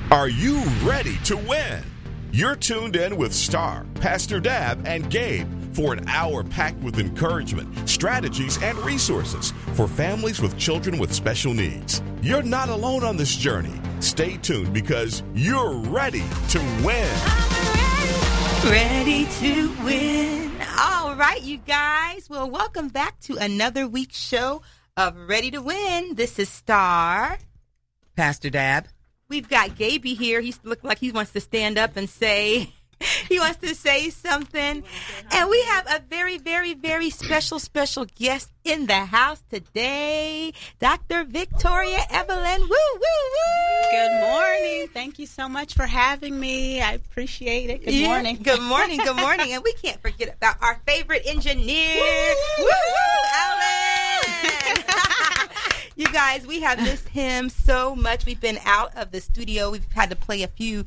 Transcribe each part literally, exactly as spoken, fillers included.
Are you ready to win? You're tuned in with Star, Pastor Dab, and Gabe for an hour packed with encouragement, strategies, and resources for families with children with special needs. You're not alone on this journey. Stay tuned because you're ready to win. Ready to win. All right, you guys. Well, welcome back to another week's show of Ready to Win. This is Star, Pastor Dab. We've got Gaby here. He looks like he wants to stand up and say, he wants to say something. And we have a very, very, very special, special guest in the house today, Doctor Victoria Evelyn. Woo, woo, woo. Good morning. Thank you so much for having me. I appreciate it. Good yeah. morning. Good morning. Good morning. And we can't forget about our favorite engineer. Woo, woo, woo, Alan. You guys, we have missed him so much. We've been out of the studio. We've had to play a few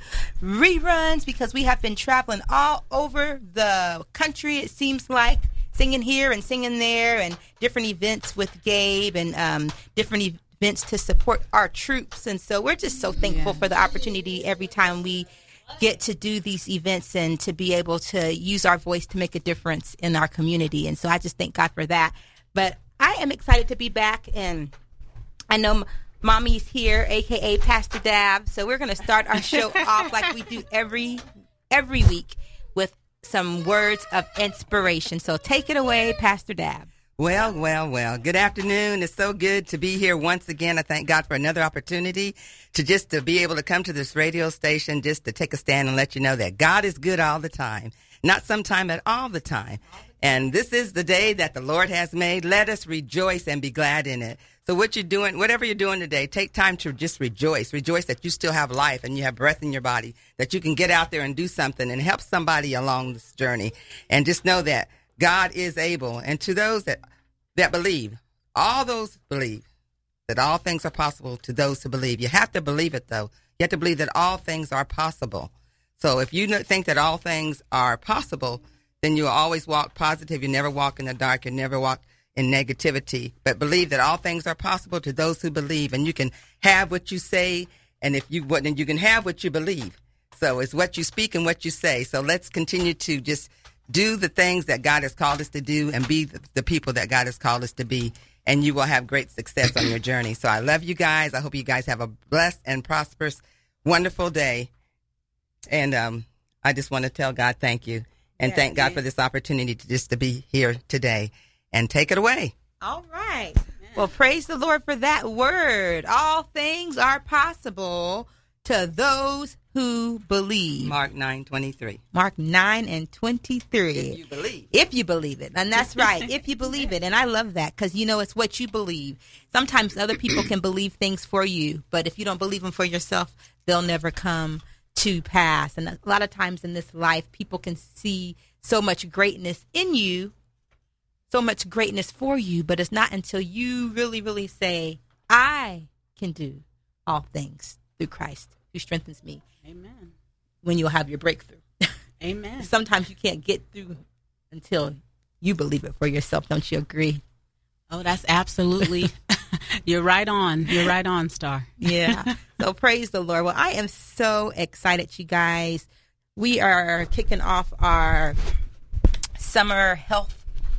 reruns because we have been traveling all over the country, it seems like, singing here and singing there, and different events with Gabe, and um, different events to support our troops. And so we're just so thankful yeah. for the opportunity every time we get to do these events and to be able to use our voice to make a difference in our community. And so I just thank God for that. But I am excited to be back, and I know Mommy's here, a k a. Pastor Dab. So we're going to start our show off like we do every every week with some words of inspiration. So take it away, Pastor Dab. Well, well, well. Good afternoon. It's so good to be here once again. I thank God for another opportunity to just to be able to come to this radio station, just to take a stand and let you know that God is good all the time. Not sometime, but all the time. And this is the day that the Lord has made. Let us rejoice and be glad in it. So what you're doing, whatever you're doing today, take time to just rejoice. Rejoice that you still have life and you have breath in your body, that you can get out there and do something and help somebody along this journey. And just know that God is able. And to those that, that believe, all those believe that all things are possible to those who believe. You have to believe it, though. You have to believe that all things are possible. So if you think that all things are possible, then you'll always walk positive. You never walk in the dark. You never walk in negativity, but believe that all things are possible to those who believe, and you can have what you say, and if you wouldn't, you can have what you believe. So it's what you speak and what you say. So let's continue to just do the things that God has called us to do and be the, the people that God has called us to be, and you will have great success on your journey. So I love you guys. I hope you guys have a blessed and prosperous, wonderful day. And um, I just want to tell God thank you, and yes, thank God yes. for this opportunity to just to be here today. And take it away. All right. Well, praise the Lord for that word. All things are possible to those who believe. Mark nine twenty-three. Mark nine and twenty-three. If you believe. If you believe it. And that's right. If you believe it. And I love that because, you know, it's what you believe. Sometimes other people can believe things for you, but if you don't believe them for yourself, they'll never come to pass. And a lot of times in this life, people can see so much greatness in you, so much greatness for you, but it's not until you really, really say, I can do all things through Christ who strengthens me. Amen. When you'll have your breakthrough. Amen. Sometimes you can't get through until you believe it for yourself. Don't you agree? Oh, that's absolutely. You're right on. You're right on, Star. Yeah. So praise the Lord. Well, I am so excited, you guys. We are kicking off our summer health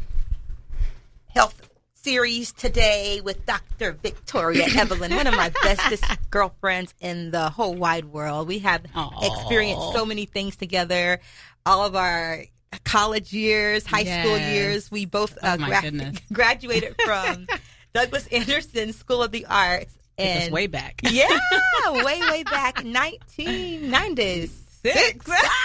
health series today with Doctor Victoria Evelyn, one of my bestest girlfriends in the whole wide world. We have Aww. experienced so many things together, all of our college years, high yes. school years. We both uh, oh gra- graduated from Douglas Anderson School of the Arts. And it's way back. Yeah, way, way back, nineteen ninety-six.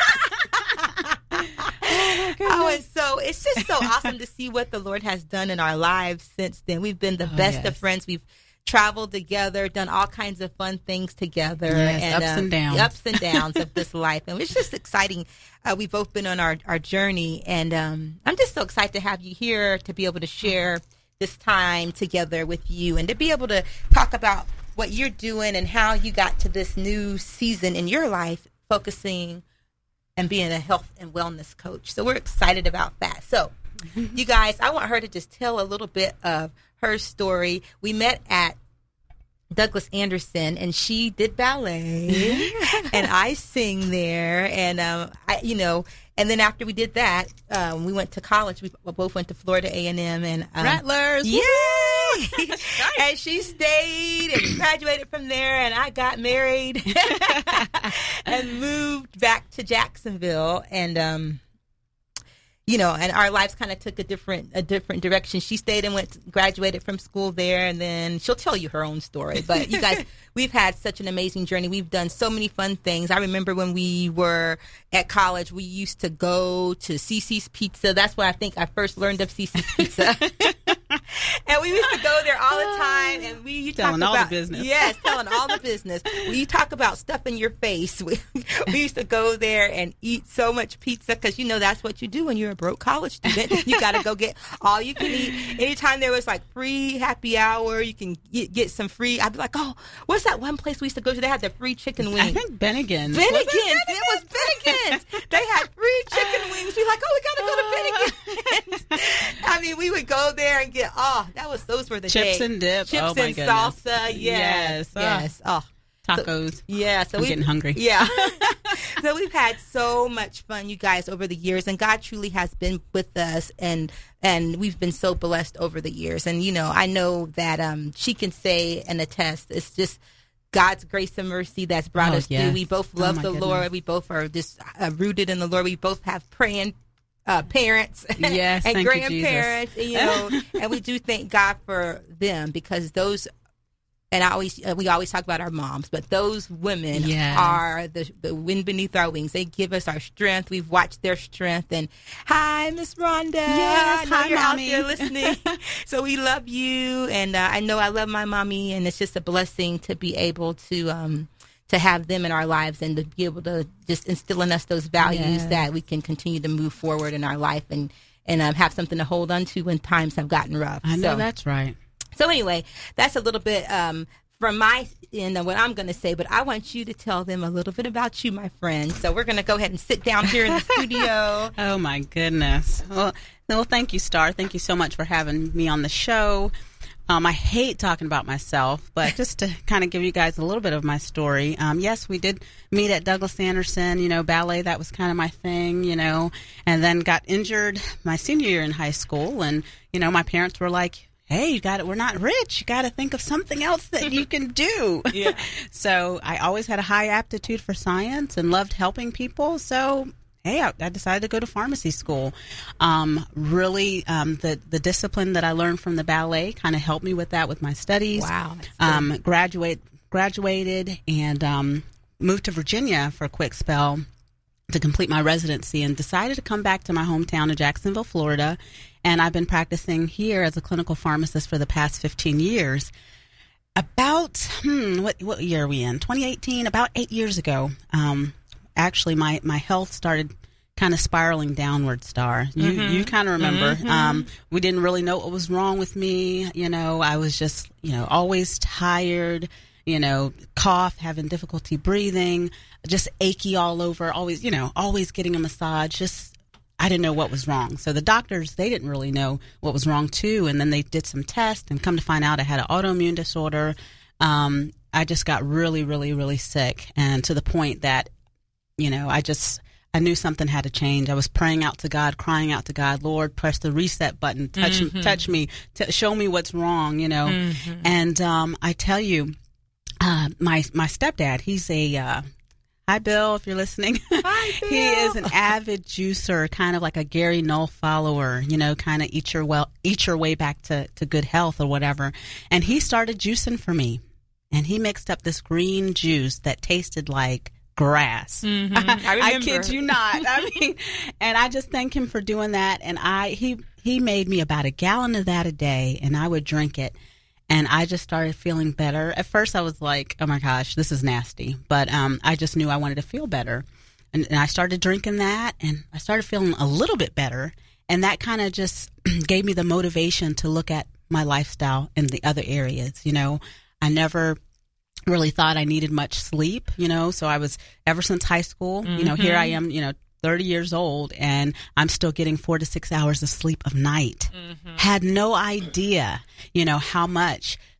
Oh, and so it's just so awesome to see what the Lord has done in our lives since then. We've been the oh, best yes. of friends. We've traveled together, done all kinds of fun things together. Yes, and, ups um, and downs. Ups and downs of this life. And it's just exciting. Uh, we've both been on our, our journey. And um, I'm just so excited to have you here to be able to share this time together with you and to be able to talk about what you're doing and how you got to this new season in your life, focusing and being a health and wellness coach. So we're excited about that. So you guys, I want her to just tell a little bit of her story. We met at Douglas Anderson, and she did ballet, and I sing there, and um, I, you know, and then after we did that, um, we went to college. We both went to Florida A and M, and um, Rattlers, yay! And she stayed and graduated from there, and I got married and moved back to Jacksonville, and um. You know, and our lives kind of took a different a different direction. She stayed and went, graduated from school there, and then she'll tell you her own story. But you guys, we've had such an amazing journey. We've done so many fun things. I remember when we were at college, we used to go to Cece's Pizza. That's where I think I first learned of Cece's Pizza. And we used to go there all the time, and we you telling talk all about the business. Yes, telling all the business. When you talk about stuff in your face, we, we used to go there and eat so much pizza because you know that's what you do when you're a broke college student. You got to go get all you can eat. Anytime there was like free happy hour, you can get, get some free. I'd be like, oh, what's that one place we used to go to? They had the free chicken wings. I think Bennigan's. Bennigan's. It, it was Bennigan's. They had free chicken wings. We were like, oh, we got to go to Bennigan's. I mean, we would go there and get, oh, that was, those were the Chips days. and dip. Chips Oh, my and goodness. salsa. Yes. Yes. Oh. Yes. Oh. Tacos. So, yeah. So I'm we getting hungry. Yeah. So we've had so much fun, you guys, over the years, and God truly has been with us, and and we've been so blessed over the years. And you know, I know that um, she can say and attest. It's just God's grace and mercy that's brought Oh, us yes. through. We both Oh, love my the goodness. Lord. We both are just uh, rooted in the Lord. We both have praying uh, parents Yes, and thank you, grandparents, and, you know, and we do thank God for them because those. And I always, uh, we always talk about our moms, but those women Yeah. are the the wind beneath our wings. They give us our strength. We've watched their strength. And hi, Miss Rhonda. Yes, I know hi, you're Mommy. out there listening. So we love you, and uh, I know I love my mommy, and it's just a blessing to be able to um to have them in our lives and to be able to just instill in us those values Yes. that we can continue to move forward in our life and and um, have something to hold on to when times have gotten rough. I know So- that's right. so anyway, that's a little bit um, from my end of what I'm going to say, but I want you to tell them a little bit about you, my friend. So we're going to go ahead and sit down here in the studio. Oh, my goodness. Well, well, thank you, Star. Thank you so much for having me on the show. Um, I hate talking about myself, but just to kind of give you guys a little bit of my story. Um, yes, we did meet at Douglas Anderson, you know, ballet, that was kind of my thing, you know, and then got injured my senior year in high school. And, you know, my parents were like, hey, you got it. We're not rich. You got to think of something else that you can do. Yeah. So I always had a high aptitude for science and loved helping people. So, hey, I, I decided to go to pharmacy school. Um, really, um, the, the discipline that I learned from the ballet kind of helped me with that with my studies. Wow, that's good. Um, graduate, graduated and um, moved to Virginia for a quick spell to complete my residency and decided to come back to my hometown of Jacksonville, Florida. And I've been practicing here as a clinical pharmacist for the past fifteen years. About, hmm, what, what year are we in? twenty eighteen, about eight years ago. Um, actually, my, my health started kind of spiraling downward, Star. You Mm-hmm. you kind of remember. Mm-hmm. Um, we didn't really know what was wrong with me. You know, I was just, you know, always tired, you know, cough, having difficulty breathing, just achy all over, always, you know, always getting a massage, just I didn't know what was wrong. So the doctors, they didn't really know what was wrong too. And then they did some tests and come to find out I had an autoimmune disorder. Um, I just got really, really, really sick. And to the point that, you know, I just, I knew something had to change. I was praying out to God, crying out to God, Lord, press the reset button, touch, mm-hmm. touch me, t- show me what's wrong, you know. Mm-hmm. And um, I tell you, uh, my, my stepdad, he's a, uh, hi, Bill, if you're listening. Hi, Bill. He is an avid juicer, kind of like a Gary Null follower, you know, kind of eat your well, eat your way back to, to good health or whatever. And he started juicing for me. And he mixed up this green juice that tasted like grass. Mm-hmm. I remember. I kid you not. I mean, and I just thank him for doing that. And I he he made me about a gallon of that a day, and I would drink it. And I just started feeling better. At first, I was like, oh, my gosh, this is nasty. But um, I just knew I wanted to feel better. And, and I started drinking that, and I started feeling a little bit better. And that kind of just gave me the motivation to look at my lifestyle in the other areas. You know, I never really thought I needed much sleep, you know. So I was, ever since high school, mm-hmm. you know, here I am, you know, thirty years old, and I'm still getting four to six hours of sleep a night. Mm-hmm. Had no idea, you know, how much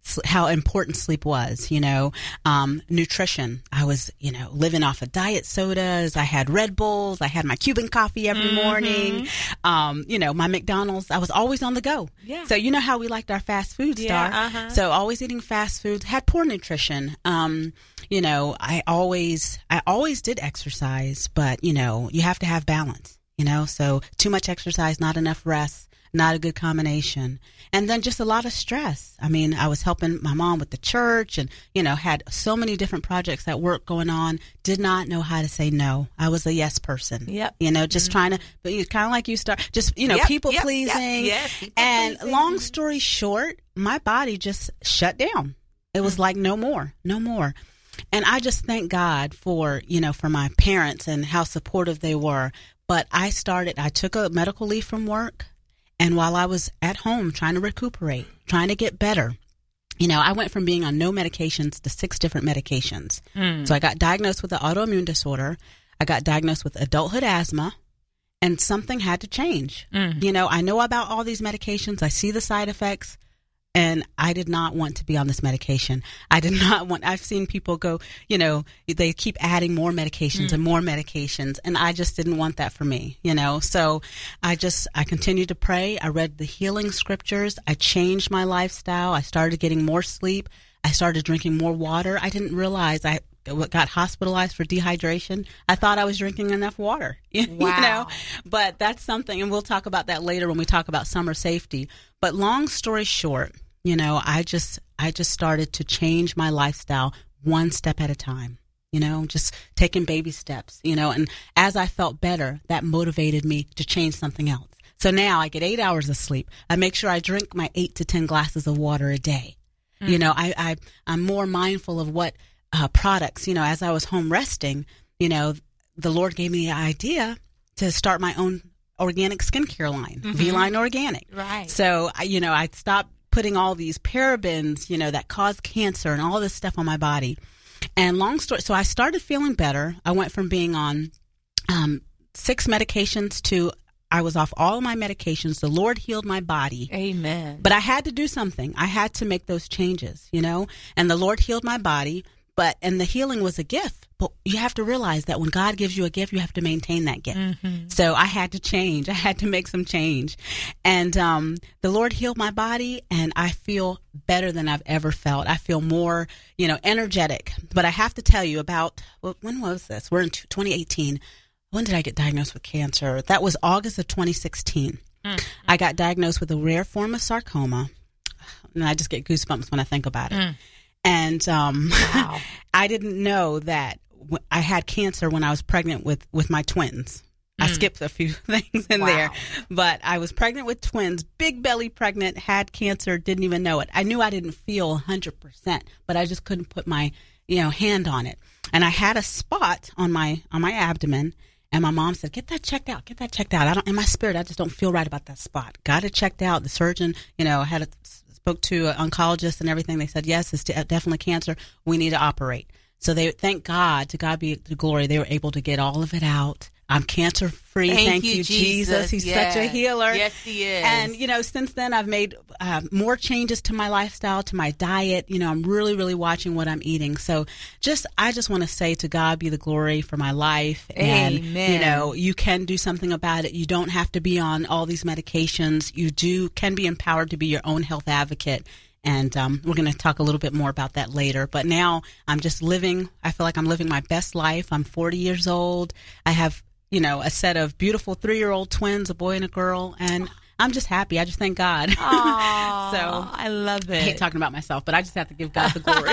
how important sleep was, you know, um, nutrition. I was, you know, living off of diet sodas. I had Red Bulls. I had my Cuban coffee every mm-hmm. morning. Um, you know, my McDonald's. I was always on the go. Yeah. So you know how we liked our fast food, Star. Yeah, uh-huh. So always eating fast food. Had poor nutrition. Um, you know, I always, I always did exercise, but you know, you have to have balance. You know, so too much exercise, not enough rest. Not a good combination. And then just a lot of stress. I mean, I was helping my mom with the church and, you know, had so many different projects at work going on. Did not know how to say no. I was a yes person. Yep. You know, just mm-hmm. trying to, but you kind of like you start, just, you know, yep, people yep, pleasing. Yep, yes, people and pleasing. Long story short, my body just shut down. It was mm-hmm. like, no more, no more. And I just thank God for, you know, for my parents and how supportive they were. But I started, I took a medical leave from work. And while I was at home trying to recuperate, trying to get better, you know, I went from being on no medications to six different medications. Mm. So I got diagnosed with an autoimmune disorder. I got diagnosed with adulthood asthma, and something had to change. Mm. You know, I know about all these medications. I see the side effects. And I did not want to be on this medication. I did not want, I've seen people go, you know, they keep adding more medications mm. and more medications. And I just didn't want that for me, you know. So I just, I continued to pray. I read the healing scriptures. I changed my lifestyle. I started getting more sleep. I started drinking more water. I didn't realize I got hospitalized for dehydration. I thought I was drinking enough water, wow. you know, but that's something, and we'll talk about that later when we talk about summer safety. But long story short, you know, I just I just started to change my lifestyle one step at a time, you know, just taking baby steps, you know, and as I felt better, that motivated me to change something else. So now I get eight hours of sleep. I make sure I drink my eight to ten glasses of water a day. Mm-hmm. You know, I, I, I'm more mindful of what uh, products, you know, as I was home resting, you know, the Lord gave me the idea to start my own organic skincare line, mm-hmm. V-Line Organic. Right. So, you know, I stopped putting all these parabens, you know, that cause cancer and all this stuff on my body. And long story, so I started feeling better. I went from being on um, six medications to I was off all of my medications. The Lord healed my body. Amen. But I had to do something. I had to make those changes, you know, and the Lord healed my body. But, and the healing was a gift. But you have to realize that when God gives you a gift, you have to maintain that gift. Mm-hmm. So I had to change. I had to make some change. And um, the Lord healed my body, and I feel better than I've ever felt. I feel more, you know, energetic. But I have to tell you about, well, when was this? We're in twenty eighteen. When did I get diagnosed with cancer? That was August of twenty sixteen. Mm-hmm. I got diagnosed with a rare form of sarcoma. And I just get goosebumps when I think about it. Mm. And um, wow. I didn't know that w- I had cancer when I was pregnant with, with my twins. Mm. I skipped a few things in wow. there, but I was pregnant with twins, big belly pregnant, had cancer, didn't even know it. I knew I didn't feel one hundred percent, but I just couldn't put my, you know, hand on it. And I had a spot on my on my abdomen, and my mom said, "Get that checked out. Get that checked out." I don't, in my spirit, I just don't feel right about that spot. Got it checked out. The surgeon, you know, had a spoke to an oncologist and everything. They said, yes, it's definitely cancer. We need to operate. So they, thank God, to God be the glory, they were able to get all of it out. I'm cancer free. Thank, Thank you, you, Jesus. Jesus. He's yes. such a healer. Yes, he is. And, you know, since then I've made uh, more changes to my lifestyle, to my diet. You know, I'm really, really watching what I'm eating. So just, I just want to say to God be the glory for my life. And, Amen. you know, you can do something about it. You don't have to be on all these medications. You do, can be empowered to be your own health advocate. And um, we're going to talk a little bit more about that later. But now I'm just living, I feel like I'm living my best life. I'm forty years old. I have, you know, a set of beautiful three-year-old twins, a boy and a girl. And I'm just happy. I just thank God. Aww, so I love it. I hate talking about myself, but I just have to give God the glory.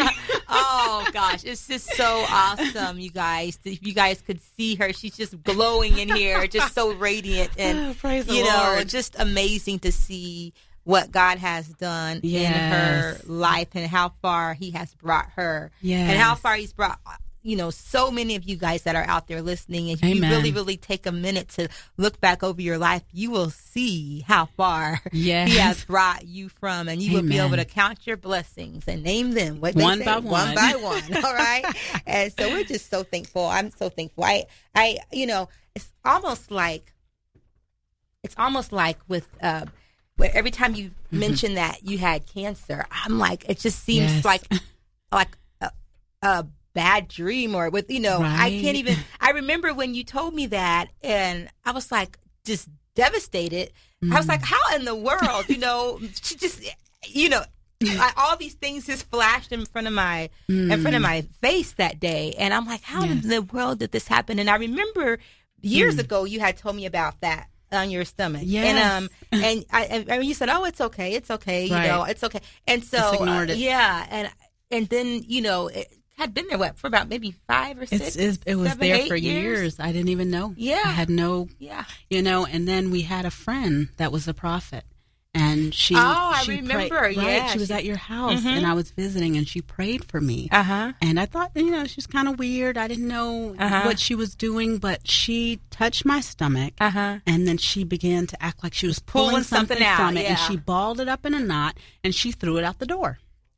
Oh, gosh. It's just so awesome, you guys. If you guys could see her, she's just glowing in here, just so radiant. And, oh, praise the you know, Lord. Just amazing to see what God has done yes. in her life and how far he has brought her. Yes. And how far he's brought, you know, so many of you guys that are out there listening. And if you really, really take a minute to look back over your life, you will see how far yes. he has brought you from. And you Amen. will be able to count your blessings and name them. What they one say, by one. One by one. All right. And so we're just so thankful. I'm so thankful. I, I, you know, it's almost like, it's almost like with, uh, where every time you Mm-hmm. mention that you had cancer, I'm like, it just seems Yes. like like a, a bad dream, or with, you know, I Right. can't even. I remember when you told me that, and I was like, just devastated. I was Mm. like, how in the world, you know, she just, you know. I, all these things just flashed in front of my in front of my face that day, and I'm like, how Yes. in the world did this happen? And I remember years ago you had told me about that on your stomach, Yes. and um, and I, and and you said, oh, it's okay, it's okay, you Right. know, it's okay, and so Just ignored uh, it. yeah, and and then you know it had been there what for about maybe five or six, It's, it's, it was seven, there eight for years. I didn't even know. Yeah. I had no, Yeah. you know, and then we had a friend that was a prophet. And she, Oh, I she remember, prayed, right? yeah, She was she- at your house, Mhm. and I was visiting, and she prayed for me. Uh huh. And I thought, you know, she's kind of weird. I didn't know Uh-huh. what she was doing, but she touched my stomach, Uh huh. and then she began to act like she was pulling, Pulling something something, out, from it, and yeah. she balled it up in a knot, and she threw it out the door.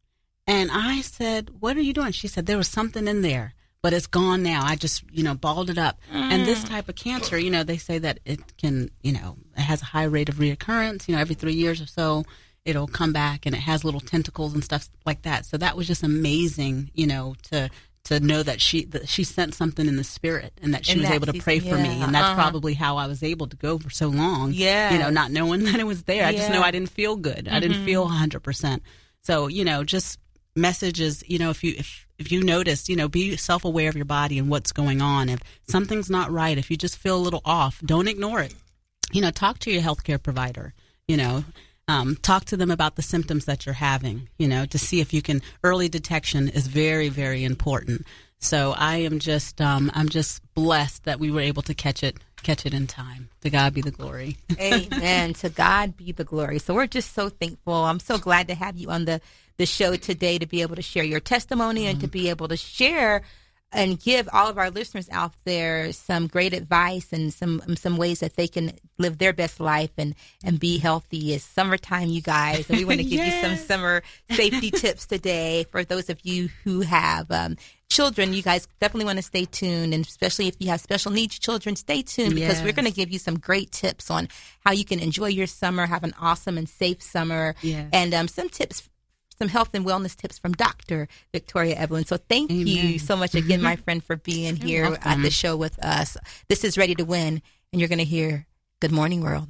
And I said, "What are you doing?" She said, "There was something in there, but it's gone now. I just, you know, balled it up." And this type of cancer, you know, they say that it can, you know, it has a high rate of reoccurrence. You know, every three years or so, it'll come back, and it has little tentacles and stuff like that. So that was just amazing, you know, to to know that she that she sent something in the spirit, and that she In was that able to season, pray for me. yeah, And that's uh-huh. probably how I was able to go for so long. Yes. You know, not knowing that it was there. I just know Yeah. I didn't feel good. I didn't feel one hundred percent. So, you know, just messages, you know, if you if if you notice, you know, be self-aware of your body and what's going on. If something's not right, if you just feel a little off, don't ignore it. You know, talk to your healthcare provider, you know, um, talk to them about the symptoms that you're having, you know, to see if you can. Early detection is very, very important. So I am just, um, I'm just blessed that we were able to catch it, catch it in time. To God be the glory. Amen. To God be the glory. So we're just so thankful. I'm so glad to have you on the, the show today to be able to share your testimony and to be able to share and give all of our listeners out there some great advice and some some ways that they can live their best life and, and be healthy. It's summertime, you guys, and we want to give you some Yes. summer safety tips today for those of you who have um, children. You guys definitely want to stay tuned, and especially if you have special needs children, stay tuned because we're Yes. going to give you some great tips on how you can enjoy your summer, have an awesome and safe summer, Yes. and um, some tips, some health and wellness tips from Doctor Victoria Evelyn. So thank you Amen. so much again, my friend, for being here You're at welcome. the show with us. This is Ready to Win, and you're going to hear Good Morning World.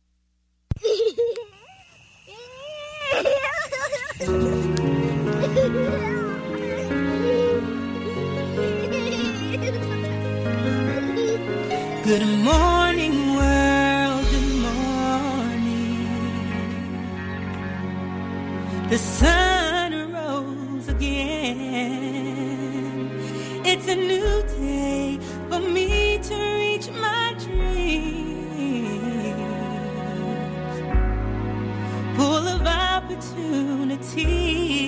Good morning, world. Good morning. The sun rose again. It's a new day for me to reach my dreams. Full of opportunity.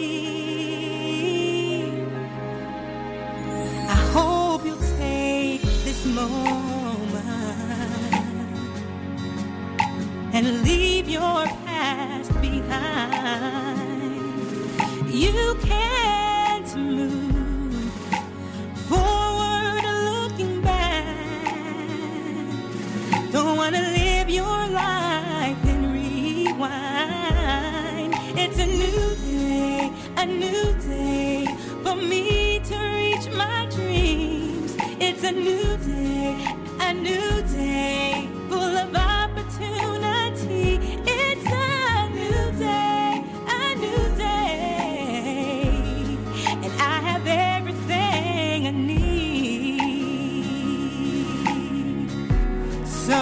I hope you'll take this moment and leave your past behind. You can't move forward looking back. Don't wanna live your life and rewind. It's a new day, a new day for me to reach my dreams. It's a new day, a new day full of opportunity. It's a new day, a new day, and I have everything I need. So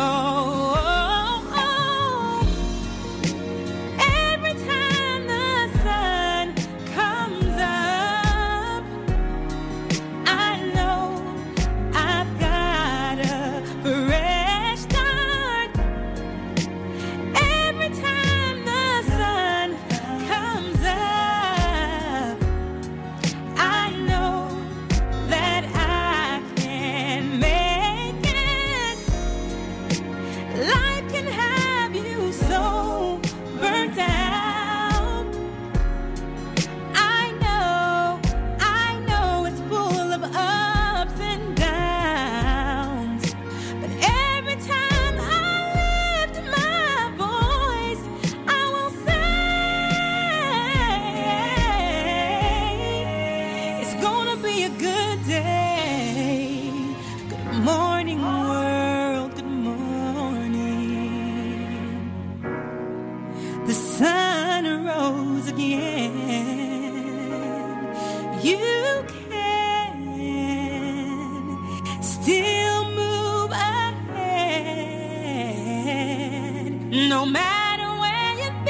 every time the sun comes up, I know I've got a fresh start. again. You can still move ahead, no matter where you've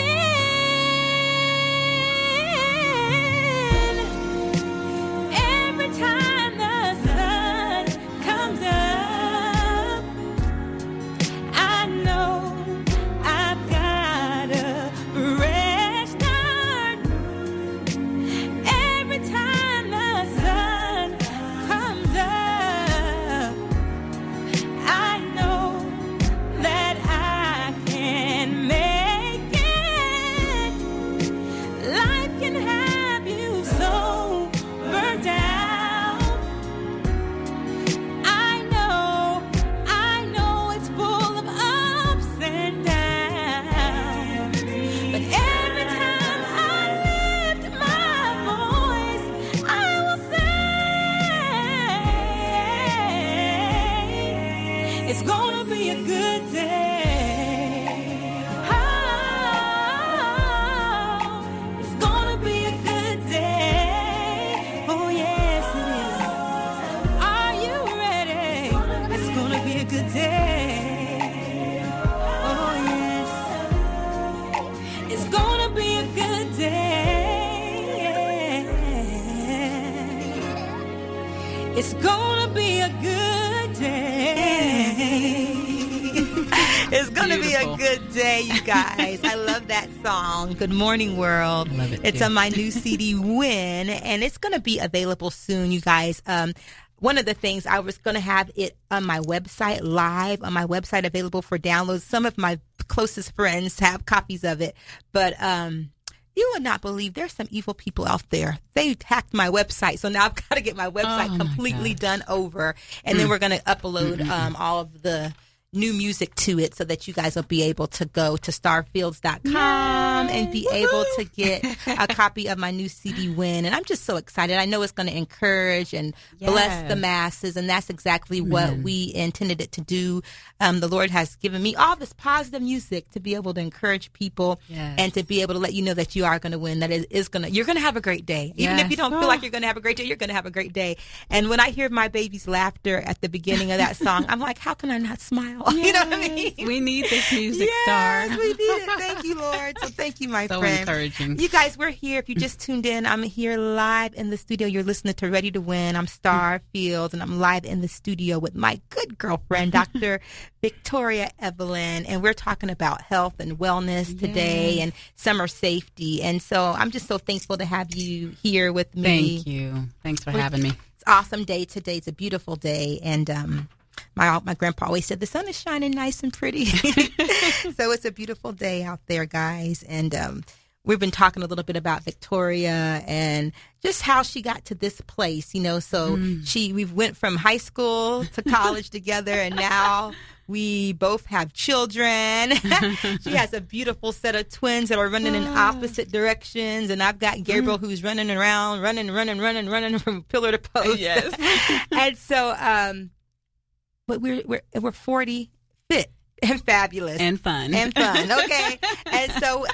been. Every time the sun comes up, I know I've got a fresh start. Every time the sun comes up, I know that I can make it. Life can have you so burnt out. I know, I know it's full of ups and downs. But every time I lift my voice, I will say it's gonna be a good day. Oh, it's gonna be a good day. Oh, yes, it is. Are you ready? It's gonna be a good day. Oh, yes. It's gonna be a good day. It's gonna be a good day. It's going to be a Beautiful. good day, you guys. I love that song. Good morning, world. Love it, It's too. on my new C D, Win, and it's going to be available soon, you guys. Um, one of the things, I was going to have it on my website, live on my website, available for download. Some of my closest friends have copies of it, but um, you would not believe there's some evil people out there. They hacked my website, so now I've got to get my website Oh, my completely gosh. done over, and then we're going to upload um, all of the new music to it so that you guys will be able to go to starfields dot com and be able to get a copy of my new C D, Win. And I'm just so excited. I know it's going to encourage and bless Yes. the masses, and that's exactly what Amen. we intended it to do. Um, the Lord has given me all this positive music to be able to encourage people Yes. and to be able to let you know that you are going to win, that it is going to, you're going to have a great day. Even if you Yes. don't feel Oh. like you're going to have a great day, you're going to have a great day. And when I hear my baby's laughter at the beginning of that song, I'm like, how can I not smile? You know what I mean? We need this music Yes, star. we need it. Thank you, Lord. So thank you, my So friend. encouraging. You guys, we're here. If you just tuned in, I'm here live in the studio. You're listening to Ready to Win. I'm Star Fields, and I'm live in the studio with my good girlfriend, Doctor Victoria Evelyn, and we're talking about health and wellness today Yes. and summer safety. And so I'm just so thankful to have you here with me. Thank you. Thanks for having me. It's an awesome day today. It's a beautiful day, and um, my my grandpa always said the sun is shining nice and pretty. So it's a beautiful day out there, guys. And um, we've been talking a little bit about Victoria and just how she got to this place. You know, so she we went from high school to college together, and now we both have children. She has a beautiful set of twins that are running in opposite directions, and I've got Gabriel who's running around, running, running, running, running from pillar to post. Yes. And so, um, but we're we're we're forty, fit and fabulous And fun. and fun. Okay, and so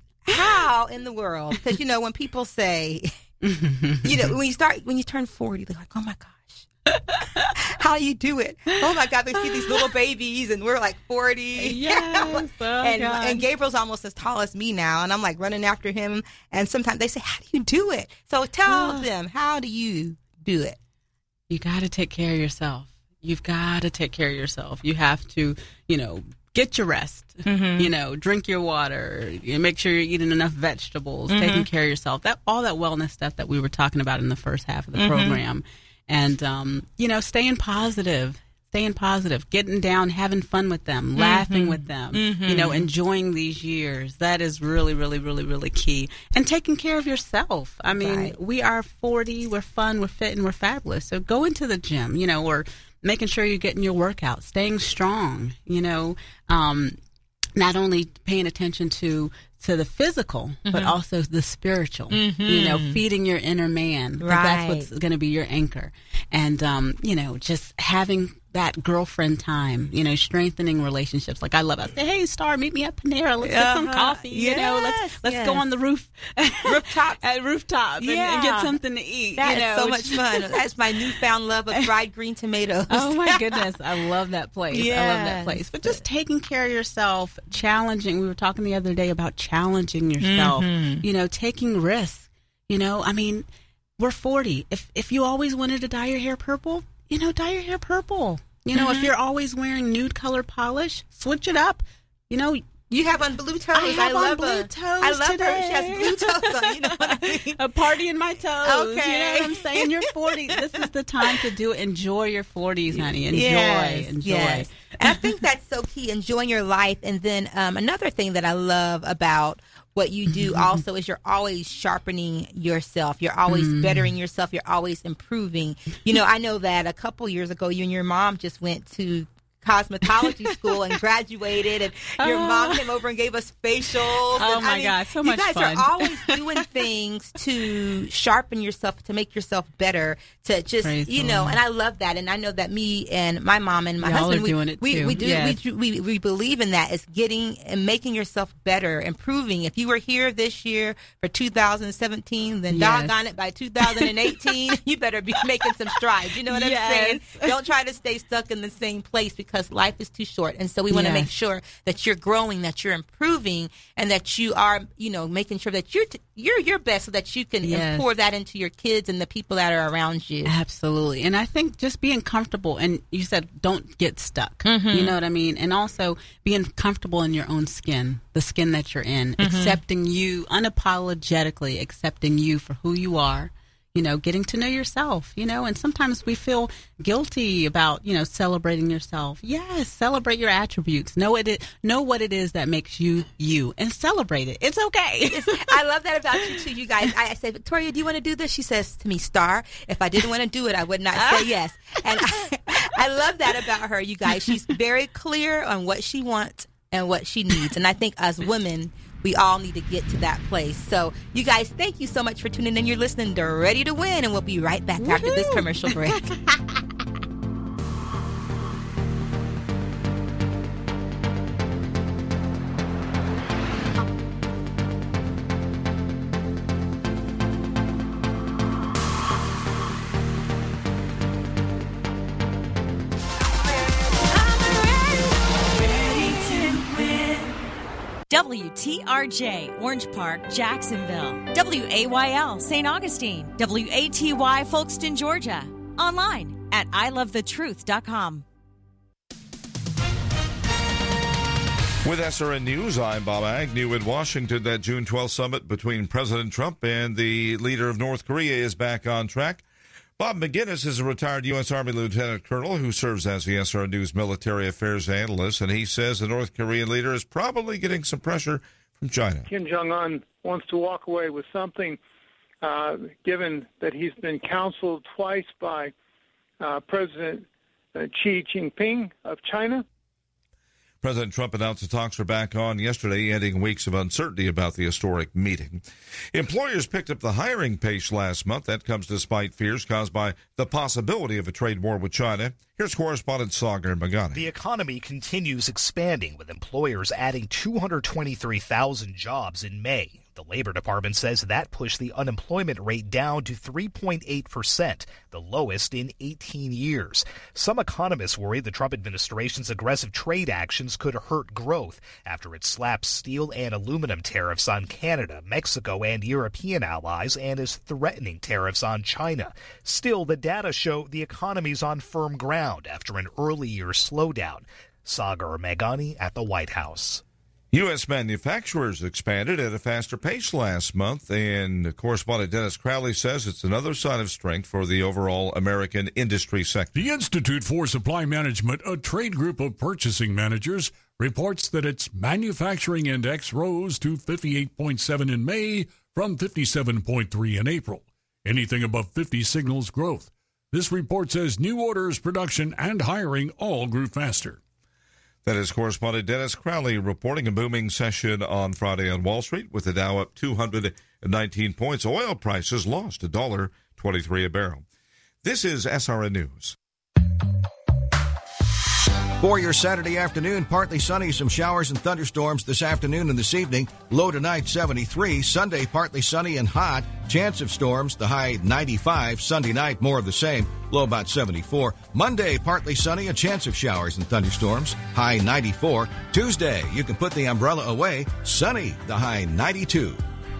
how in the world? Because you know when people say, you know, when you start when you turn forty, they're like, oh my gosh. How do you do it? Oh my God! They see these little babies, and we're like forty. Yes. Oh, and God. and Gabriel's almost as tall as me now, and I'm like running after him. And sometimes they say, "How do you do it?" So tell them, how do you do it? You got to take care of yourself. You've got to take care of yourself. You have to, you know, get your rest. Mm-hmm. You know, drink your water. You make sure you're eating enough vegetables. Mm-hmm. Taking care of yourself. That all that wellness stuff that we were talking about in the first half of the Mm-hmm. program, and um, you know, staying positive. Staying positive, getting down, having fun with them, laughing with them, you know, enjoying these years. That is really, really, really, really key. And taking care of yourself. I mean, Right. we are forty, we're fun, we're fit, and we're fabulous. So go into the gym, you know, or making sure you're getting your workout, staying strong, you know, um, not only paying attention to to the physical, mm-hmm. but also the spiritual, mm-hmm. you know, feeding your inner man. Because right. that's what's going to be your anchor. And, um, you know, just having that girlfriend time, you know, strengthening relationships. Like I love it. I say, hey, Star, meet me at Panera. Let's uh-huh. get some coffee. Yes. You know, let's let's yes. go on the roof, rooftop, at rooftop, and, yeah. and get something to eat. That you know, is so much fun. That's my newfound love of fried green tomatoes. Oh my goodness, I love that place. Yes. I love that place. But just taking care of yourself, challenging. We were talking the other day about challenging yourself. Mm-hmm. You know, taking risks. You know, I mean, we're forty. If if you always wanted to dye your hair purple, you know, dye your hair purple. You know, mm-hmm. if you're always wearing nude color polish, switch it up. You know, you have on blue toes. I have I love on blue her. toes I love today. her. She has blue toes on. You know what I mean? A party in my toes. Okay. You know what I'm saying? You're forty. This is the time to do it. Enjoy your forties, honey. Enjoy. Yes, Enjoy. Yes. And I think that's so key, enjoying your life. And then um, another thing that I love about what you do also is you're always sharpening yourself. You're always mm. bettering yourself. You're always improving. You know, I know that a couple years ago, you and your mom just went to cosmetology school and graduated, and your uh, mom came over and gave us facials. Oh and, my I mean, God, so much fun. You fun. guys are always doing things to sharpen yourself, to make yourself better, to just, Praise you the know, Lord. and I love that. And I know that me and my mom and my Y'all husband, are we, doing it we, too. we do, yes. we, we, we believe in that. It's getting and making yourself better, improving. If you were here this year for two thousand seventeen, then yes. doggone it, by two thousand eighteen, you better be making some strides. You know what yes. I'm saying? Don't try to stay stuck in the same place, because life is too short. And so we want to yes. make sure that you're growing, that you're improving, and that you are, you know, making sure that you're t- you're your best, so that you can yes. pour that into your kids and the people that are around you. Absolutely. And I think just being comfortable, and you said don't get stuck. Mm-hmm. You know what I mean? And also being comfortable in your own skin, the skin that you're in, Mm-hmm. accepting you, unapologetically accepting you for who you are. You know, getting to know yourself, you know, and sometimes we feel guilty about, you know, celebrating yourself. Yes, celebrate your attributes. Know it, know what it is that makes you you, and celebrate it. It's okay. It's, I love that about you too, you guys. I, I say, Victoria, do you want to do this? She says to me, Star, if I didn't want to do it, I would not say yes. And I, I love that about her, you guys. She's very clear on what she wants and what she needs. And I think as women, we all need to get to that place. So, you guys, thank you so much for tuning in. You're listening to Ready to Win, and we'll be right back Woo-hoo. After this commercial break. W T R J, Orange Park, Jacksonville. W A Y L, Saint Augustine. W A T Y, Folkston, Georgia. Online at I love the truth dot com. With S R N News, I'm Bob Agnew in Washington. That June twelfth summit between President Trump and the leader of North Korea is back on track. Bob McGinnis is a retired U S. Army Lieutenant Colonel who serves as the S R N News military affairs analyst, and he says the North Korean leader is probably getting some pressure from China. Kim Jong-un wants to walk away with something, uh, given that he's been counseled twice by uh, President uh, Xi Jinping of China. President Trump announced the talks are back on yesterday, ending weeks of uncertainty about the historic meeting. Employers picked up the hiring pace last month. That comes despite fears caused by the possibility of a trade war with China. Here's correspondent Sagar Magani. The economy continues expanding, with employers adding two hundred twenty-three thousand jobs in May. The Labor Department says that pushed the unemployment rate down to three point eight percent, the lowest in eighteen years. Some economists worry the Trump administration's aggressive trade actions could hurt growth after it slapped steel and aluminum tariffs on Canada, Mexico, and European allies, and is threatening tariffs on China. Still, the data show the economy's on firm ground after an early year slowdown. Sagar Meghani at the White House. U S manufacturers expanded at a faster pace last month, and correspondent Dennis Crowley says it's another sign of strength for the overall American industry sector. The Institute for Supply Management, a trade group of purchasing managers, reports that its manufacturing index rose to fifty-eight point seven in May from fifty-seven point three in April. Anything above fifty signals growth. This report says new orders, production, and hiring all grew faster. That is correspondent Dennis Crowley reporting a booming session on Friday on Wall Street with the Dow up two hundred nineteen points. Oil prices lost one dollar twenty-three a barrel. This is S R N News. For your Saturday afternoon, partly sunny, some showers and thunderstorms this afternoon and this evening. Low tonight, seventy-three. Sunday, partly sunny and hot. Chance of storms, the high ninety-five. Sunday night, more of the same. Low about seventy-four. Monday, partly sunny, a chance of showers and thunderstorms. High ninety-four. Tuesday, you can put the umbrella away. Sunny, the high ninety-two.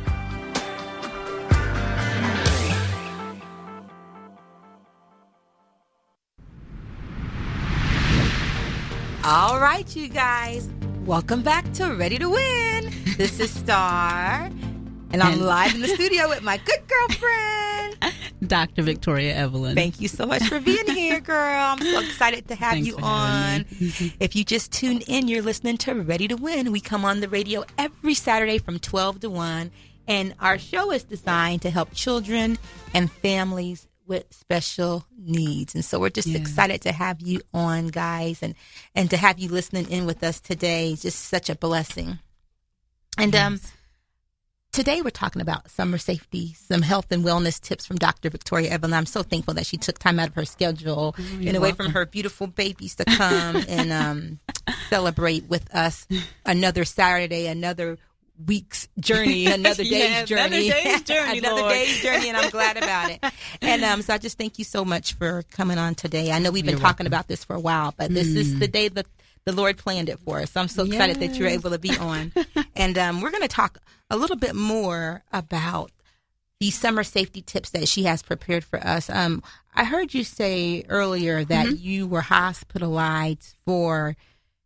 All right, you guys. Welcome back to Ready to Win. This is Star, and I'm live in the studio with my good girlfriend, Doctor Victoria Evelyn. Thank you so much for being here, girl. I'm so excited to have Thanks you for on. having me. If you just tuned in, you're listening to Ready to Win. We come on the radio every Saturday from twelve to one, and our show is designed to help children and families with special needs. And so we're just Yeah. excited to have you on, guys, and, and to have you listening in with us today. It's just such a blessing. And um, today we're talking about summer safety, some health and wellness tips from Doctor Victoria Evelyn. I'm so thankful that she took time out of her schedule Oh, and you're away welcome. from her beautiful babies to come and um, celebrate with us another Saturday, another week's journey, another day's Yeah, journey, another day's journey, another Lord. day's journey, and I'm glad about it. And um, so I just thank you so much for coming on today. I know we've been You're talking welcome. about this for a while, but this is the day that the Lord planned it for us. So I'm so excited that you're Yes. able to be on. And um, we're going to talk a little bit more about the summer safety tips that she has prepared for us. Um, I heard you say earlier that Mm-hmm. you were hospitalized for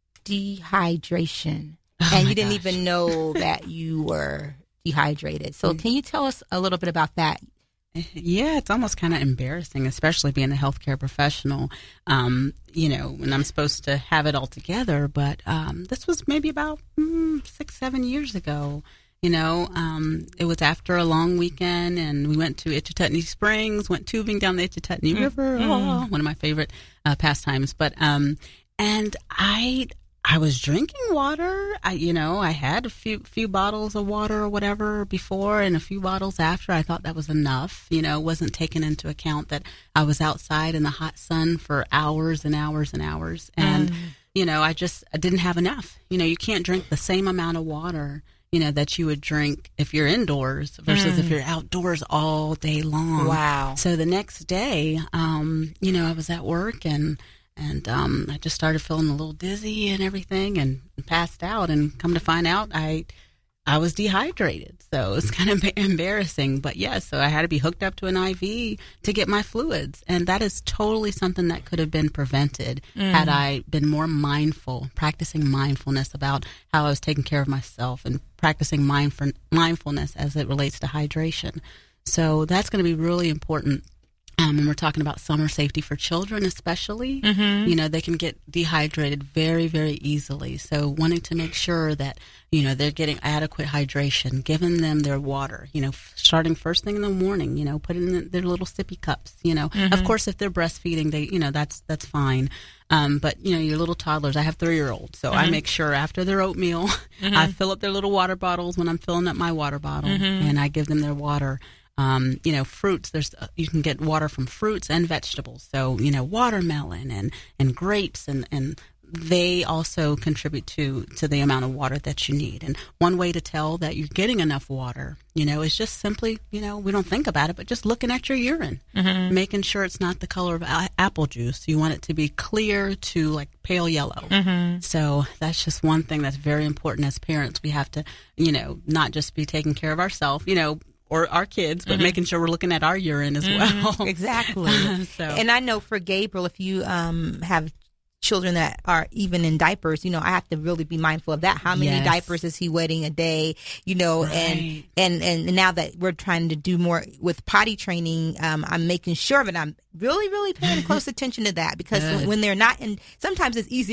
dehydration. Oh, and my you didn't gosh. even know that you were dehydrated. So can you tell us a little bit about that? Yeah, it's almost kind of embarrassing, especially being a healthcare professional. Um, you know, when I'm supposed to have it all together, but um, this was maybe about mm, six, seven years ago. You know, um, it was after a long weekend, and we went to Itchitutney Springs, went tubing down the Itchitutney River. Oh, one of my favorite uh, pastimes. But um, and I. I was drinking water. I, you know, I had a few few bottles of water or whatever before, and a few bottles after. I thought that was enough. You know, wasn't taking into account that I was outside in the hot sun for hours and hours and hours, and you know, I just I didn't have enough. You know, you can't drink the same amount of water, you know, that you would drink if you're indoors versus Mm. if you're outdoors all day long. Wow. So the next day, um, you know, I was at work and. And um, I just started feeling a little dizzy and everything, and passed out. And come to find out, I I was dehydrated. So it's kind of embarrassing. But yes, yeah, so I had to be hooked up to an I V to get my fluids, and that is totally something that could have been prevented Mm. had I been more mindful, practicing mindfulness about how I was taking care of myself, and practicing mindful, mindfulness as it relates to hydration. So that's going to be really important. Um, when we're talking about summer safety for children especially, Mm-hmm. you know, they can get dehydrated very, very easily. So wanting to make sure that, you know, they're getting adequate hydration, giving them their water, you know, f- starting first thing in the morning, you know, putting in their little sippy cups, you know. Mm-hmm. Of course, if they're breastfeeding, they, you know, that's that's fine. Um, but, you know, your little toddlers, I have three-year-olds, so I make sure after their oatmeal, I fill up their little water bottles when I'm filling up my water bottle, and I give them their water. Um, you know, fruits, there's, uh, you can get water from fruits and vegetables. So, you know, watermelon and, and grapes and, and they also contribute to, to the amount of water that you need. And one way to tell that you're getting enough water, you know, is just simply, you know, we don't think about it, but just looking at your urine, Mm-hmm. making sure it's not the color of a- apple juice. You want it to be clear to like pale yellow. Mm-hmm. So that's just one thing that's very important as parents. We have to, you know, not just be taking care of ourselves, you know, or our kids, but making sure we're looking at our urine as well. Exactly. So- And I know for Gabriel, if you um, have children that are even in diapers, you know, I have to really be mindful of that. How many Yes. diapers is he wetting a day? You know, and, Right. and and now that we're trying to do more with potty training, um, I'm making sure that I'm really, really paying close attention to that because Good. when they're not in, sometimes it's easier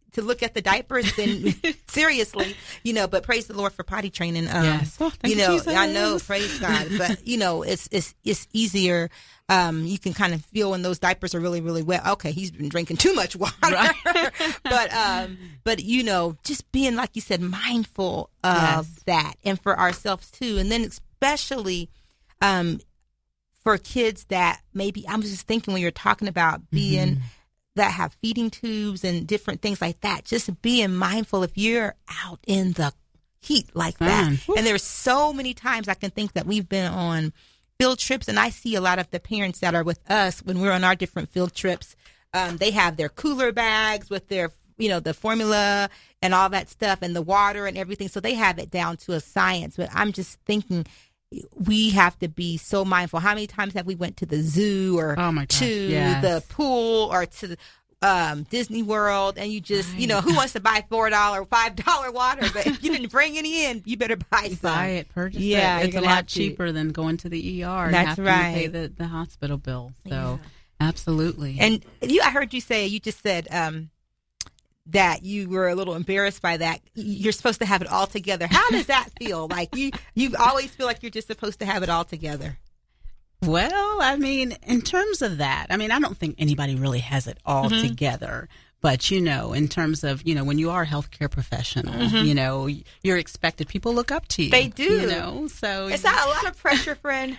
to look at the diapers, then seriously, you know, but praise the Lord for potty training. Um, Yes. Oh, thank you know, you, Jesus. I know, praise God, but you know, it's, it's, it's easier. Um, you can kind of feel when those diapers are really, really wet. Okay. He's been drinking too much water, Right. but, um, but you know, just being, like you said, mindful of Yes. that and for ourselves too. And then especially, um, for kids that maybe, I was just thinking when you're talking about being, Mm-hmm. that have feeding tubes and different things like that, just being mindful if you're out in the heat like that. Man. And there's so many times I can think that we've been on field trips, and I see a lot of the parents that are with us when we're on our different field trips. Um, they have their cooler bags with their, you know, the formula and all that stuff and the water and everything. So they have it down to a science. But I'm just thinking, we have to be so mindful. How many times have we went to the zoo or Oh my gosh, to yes. the pool or to um, Disney World, and you just, you know, who wants to buy four dollar, five dollar water? But if you didn't bring any in, you better buy some. Buy it, purchase Yeah, it. It's you're a gonna lot have to. cheaper than going to the E R and That's having to pay right. the, the hospital bill. So, absolutely. And you, I heard you say, you just said um, that you were a little embarrassed by that. You're supposed to have it all together. How does that feel? Like you, you always feel like you're just supposed to have it all together. Well, I mean, in terms of that, I mean, I don't think anybody really has it all Mm-hmm. together. But, you know, in terms of, you know, when you are a healthcare professional, Mhm. you know, you're expected, people look up to you. They do. You know, so. Is that a lot of pressure, friend?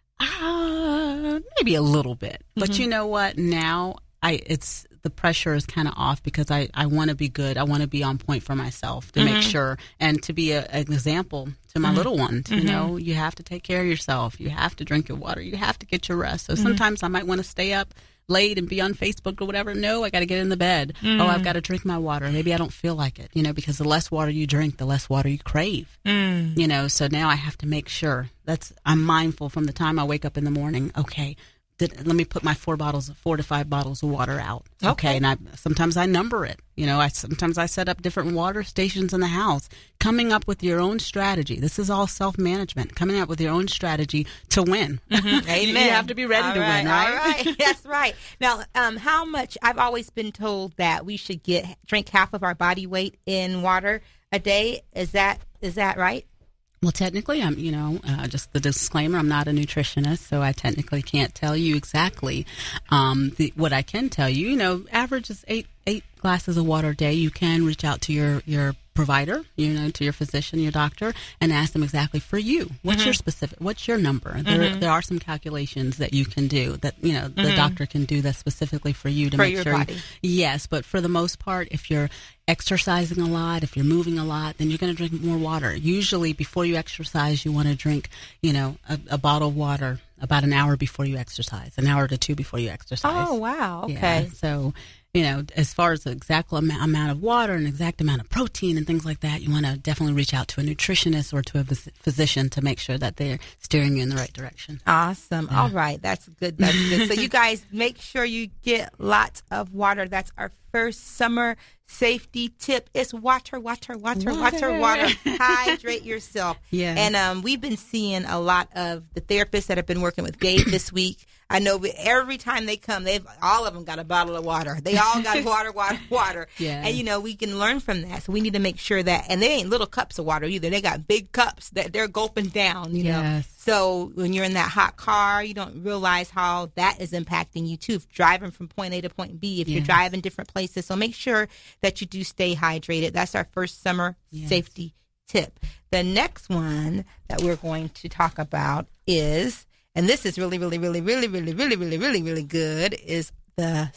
Uh, maybe a little bit. But Mhm. you know what? Now, I it's the pressure is kind of off because I, I want to be good. I want to be on point for myself to make Mhm. sure and to be a, an example to my Mhm. little ones. You Mhm. know, you have to take care of yourself. You have to drink your water. You have to get your rest. So Mhm. sometimes I might want to stay up late and be on Facebook or whatever. No, I got to get in the bed. Mm. Oh, I've got to drink my water. Maybe I don't feel like it, you know, because the less water you drink, the less water you crave. Mm. You know, so now I have to make sure that's I'm mindful from the time I wake up in the morning. Okay, did, let me put my four bottles, four to five bottles of water out. Okay, Okay. and I sometimes I number it. You know, I sometimes I set up different water stations in the house. Coming up with your own strategy. This is all self management. Coming up with your own strategy to win. Mm-hmm. Amen. You have to be ready All to right, win, right? All right. That's right. Now, um, how much? I've always been told that we should get drink half of our body weight in water a day. Is that is that right? Well, technically, I'm, you know, uh, just the disclaimer, I'm not a nutritionist, so I technically can't tell you exactly. Um, the, what I can tell you, you know, average is eight eight glasses of water a day. You can reach out to your, your provider, you know, to your physician, your doctor, and ask them exactly for you. What's Mhm. your specific, what's your number? There, Mhm. there are some calculations that you can do that, you know, the Mhm. doctor can do that specifically for you to For make your sure. you- body. yes, but for the most part, if you're exercising a lot, if you're moving a lot, then you're going to drink more water. Usually before you exercise, you want to drink, you know, a, a bottle of water about an hour before you exercise, an hour to two before you exercise. Oh wow. Okay. Yeah, so, you know, as far as the exact am- amount of water and exact amount of protein and things like that, you want to definitely reach out to a nutritionist or to a phys- physician to make sure that they're steering you in the right direction. Awesome. All right. That's good. That's good. So you guys make sure you get lots of water. That's our first summer safety tip. It's water, water, water, water, Water. water. Hydrate yourself. Yes. And um, we've been seeing a lot of the therapists that have been working with Gabe this week. I know we- every time they come, they've all of them got a bottle of water. They all got water, water, water. Yeah. And you know we can learn from that. So we need to make sure that, and they ain't little cups of water either. They got big cups that they're gulping down. You know. Yes. So when you're in that hot car, you don't realize how that is impacting you too. Driving from point A to point B, if you're Yes. driving different places. So make sure that you do stay hydrated. That's our first summer Yes. safety tip. The next one that we're going to talk about is, and this is really, really, really, really, really, really, really, really, really good, is the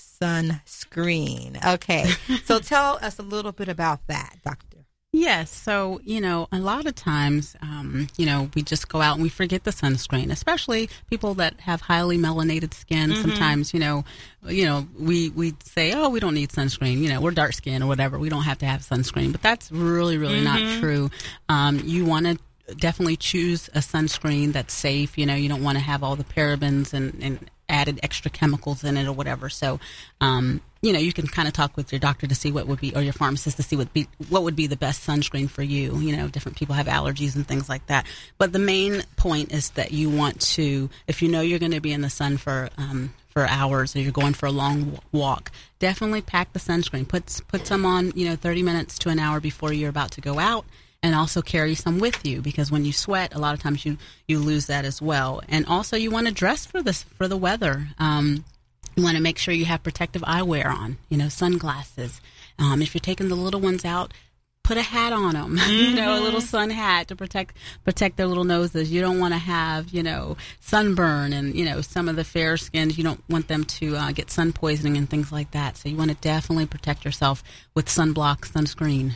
sunscreen. Okay. So tell us a little bit about that, Doctor. Yes. So, you know, a lot of times, um, you know, we just go out and we forget the sunscreen, especially people that have highly melanated skin. Mhm. Sometimes, you know, you know, we, we say, oh, we don't need sunscreen. You know, we're dark skin or whatever. We don't have to have sunscreen. But that's really, really Mhm. not true. Um, you want to definitely choose a sunscreen that's safe. You know, you don't want to have all the parabens and, and added extra chemicals in it or whatever. So, um, you know, you can kind of talk with your doctor to see what would be, or your pharmacist to see what be what would be the best sunscreen for you. You know, different people have allergies and things like that. But the main point is that you want to, if you know you're going to be in the sun for um, for hours, or you're going for a long walk, definitely pack the sunscreen. Put put some on, you know, thirty minutes to an hour before you're about to go out, and also carry some with you, because when you sweat, a lot of times you, you lose that as well. And also, you want to dress for this for the weather. Um, you want to make sure you have protective eyewear on, you know, sunglasses. Um, if you're taking the little ones out, put a hat on them, mm-hmm. you know, a little sun hat to protect protect their little noses. You don't want to have, you know, sunburn, and, you know, some of the fair skins, you don't want them to uh, get sun poisoning and things like that. So you want to definitely protect yourself with sunblock, sunscreen.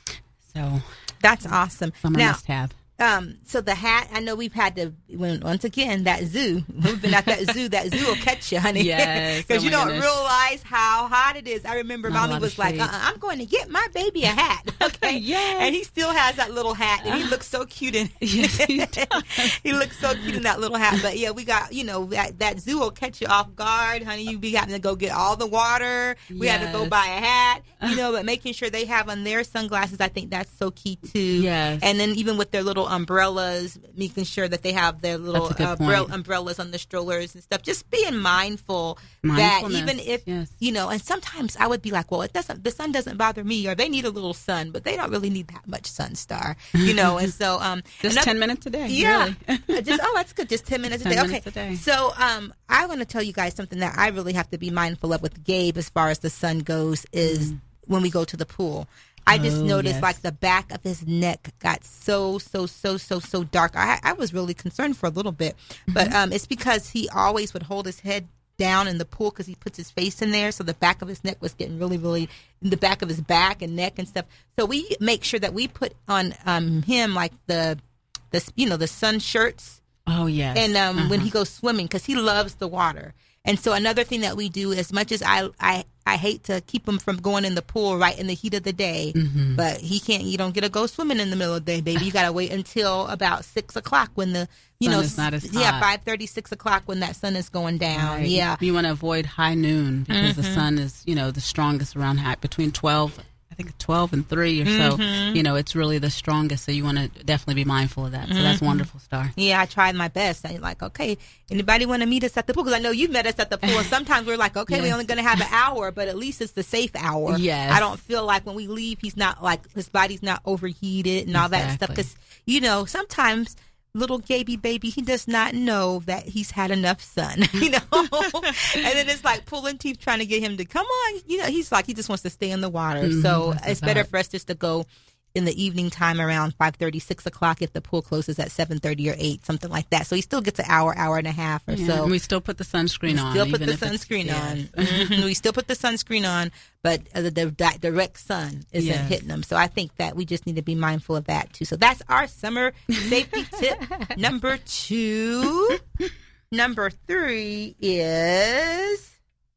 So that's awesome. Summer now, must have. Um, so the hat, I know we've had to, when, once again, that zoo, we've been at that zoo, that zoo will catch you, honey. Yes. Because oh you don't goodness. realize how hot it is. I remember Not Mommy was like, uh-uh, I'm going to get my baby a hat. Okay. Yes. And he still has that little hat, and he looks so cute in Yes, he does. He looks so cute in that little hat. But yeah, we got, you know, that, that zoo will catch you off guard, honey. You be having to go get all the water. We Yes. had to go buy a hat, you know, but making sure they have on their sunglasses, I think that's so key too. Yes. And then even with their little umbrellas, making sure that they have their little That's a good uh, point. umbrella- umbrellas on the strollers and stuff. Just being mindful that Mindfulness, even if, yes. you know, and sometimes I would be like, well, it doesn't, the sun doesn't bother me, or they need a little sun, but they don't really need that much sun, Star, you know. And so, um, Just another- ten minutes a day. yeah. Really. just oh, that's good. Just ten minutes a ten day. minutes Okay. a day. So, um, I want to tell you guys something that I really have to be mindful of with Gabe as far as the sun goes is Mm. when we go to the pool. I just Oh, noticed yes. like the back of his neck got so, so, so, so, so dark. I, I was really concerned for a little bit, but Mm-hmm. um, it's because he always would hold his head down in the pool because he puts his face in there. So the back of his neck was getting really, really, the back of his back and neck and stuff. So we make sure that we put on um, him like the, the, you know, the sun shirts. Oh, yes. And um, Uh-huh. when he goes swimming, because he loves the water. And so another thing that we do, as much as I, I, I hate to keep him from going in the pool right in the heat of the day, Mhm. but he can't. You don't get to go swimming in the middle of the day, baby. You got to wait until about six o'clock when the you Sun know is not as yeah hot. five thirty six o'clock when that sun is going down. Right. Yeah, You want to avoid high noon because the Mhm. sun is, you know, the strongest around high, between twelve, I think twelve and three or so. Mhm. You know, it's really the strongest. So you want to definitely be mindful of that. So that's Mhm. wonderful, Star. Yeah, I tried my best. I'm like, okay, anybody want to meet us at the pool? Because I know you met us at the pool. And sometimes we're like, okay, we're Yes. only going to have an hour, but at least it's the safe hour. Yes. I don't feel like when we leave, he's not like, his body's not overheated and all that stuff. Exactly. Because, you know, sometimes little Gaby baby, he does not know that he's had enough sun, you know? And then it's like pulling teeth trying to get him to come on. You know, he's like, he just wants to stay in the water. Mhm, so that's it's about better it. for us just to go in the evening time around five thirty, six o'clock if the pool closes at seven thirty or eight, something like that. So he still gets an hour, hour and a half or Yeah, so. and we still put the sunscreen We on. still put even the if it's- sunscreen on. yes. Mhm. We still put the sunscreen on, but uh, the, the di- direct sun isn't Yes. hitting them. So I think that we just need to be mindful of that too. So that's our summer safety tip number two. Number three is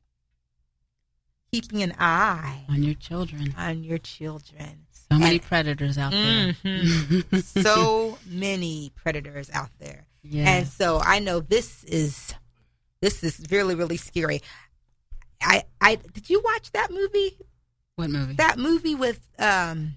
keeping an eye On your children. on your children. So many And- predators out there. Mhm. So many predators out there. Yes. And so I know this is this is really, really scary. I I did you watch that movie? What movie? That movie with um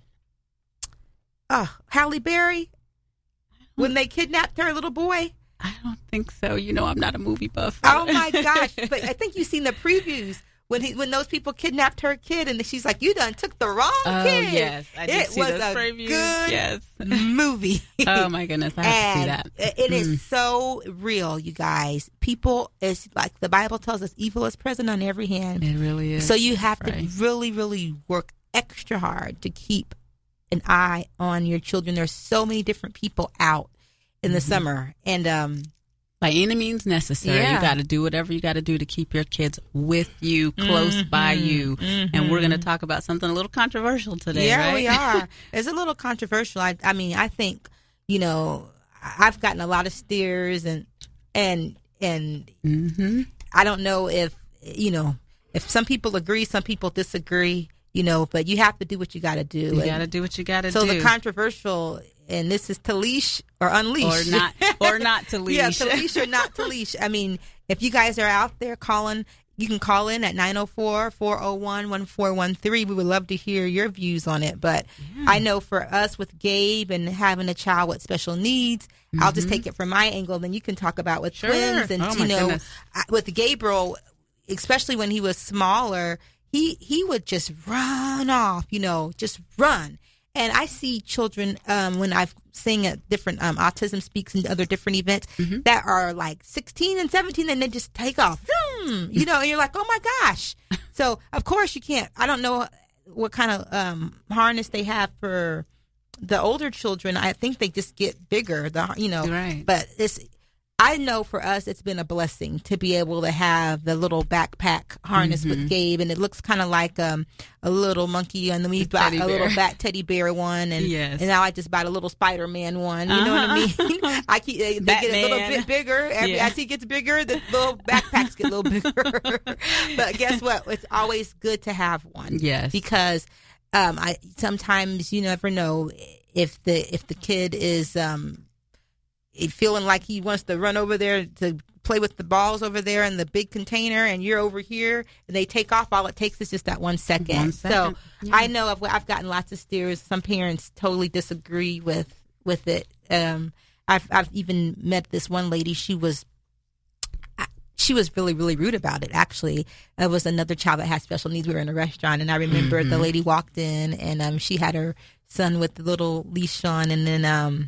oh Halle Berry when they kidnapped her little boy? I don't think so. You know, I'm not a movie buff. Oh my gosh. But I think you've seen the previews when he when those people kidnapped her kid and she's like, you done took the wrong Oh, kid. yes. I did it see was those a previews. good Yes. movie. Oh my goodness, I have to see And that. It is Mm. so real, you guys. People, is like the Bible tells us, evil is present on every hand. It really is. So you have Right. to really, really work extra hard to keep an eye on your children. There's so many different people out in the Mm-hmm. summer, and um, By any means necessary, Yeah. you got to do whatever you got to do to keep your kids with you, close by you. And we're going to talk about something a little controversial today, yeah, right? we are. It's a little controversial. I, I mean, I think you know, I've gotten a lot of stares, and and and Mm-hmm. I don't know if you know if some people agree, some people disagree. You know, but you have to do what you got to do. You And got to do what you got to so do. the controversial, and this is to leash or unleash, or not, or not to leash. Yeah, to leash or not to leash. I mean, if you guys are out there calling you can call in at nine oh four, four oh one, one four one three. We would love to hear your views on it. But yeah. I know for us with Gabe and having a child with special needs, mm-hmm. I'll just take it from my angle. Then you can talk about with sure. twins. And, oh, you know, goodness. with Gabriel, especially when he was smaller, he, he would just run off, you know, just run. And I see children um, when I've sing at different um, Autism Speaks and other different events mm-hmm. that are like sixteen and seventeen, and they just take off, hmm, you know, and you're like, oh my gosh. So of course you can't. I don't know what kind of um, harness they have for the older children. I think they just get bigger, the you know. Right. But it's. I know for us, it's been a blessing to be able to have the little backpack harness mm-hmm. with Gabe, and it looks kind of like um, a little monkey, and then we bought a little bat teddy bear one, and, yes. and now I just bought a little Spider-Man one. You uh-huh. know what I mean? I keep they, they get a little bit bigger. Every, yeah. As he gets bigger, the little backpacks get a little bigger. But guess what? It's always good to have one. Yes, because um, I sometimes you never know if the if the kid is. Um, feeling like he wants to run over there to play with the balls over there in the big container, and you're over here, and they take off. All it takes is just that one second. One second. So yeah. I know I've, I've gotten lots of stares. Some parents totally disagree with with it. Um, I've I've even met this one lady. She was she was really really rude about it. Actually, it was another child that had special needs. We were in a restaurant, and I remember mm-hmm. the lady walked in, and um, she had her son with the little leash on, and then um.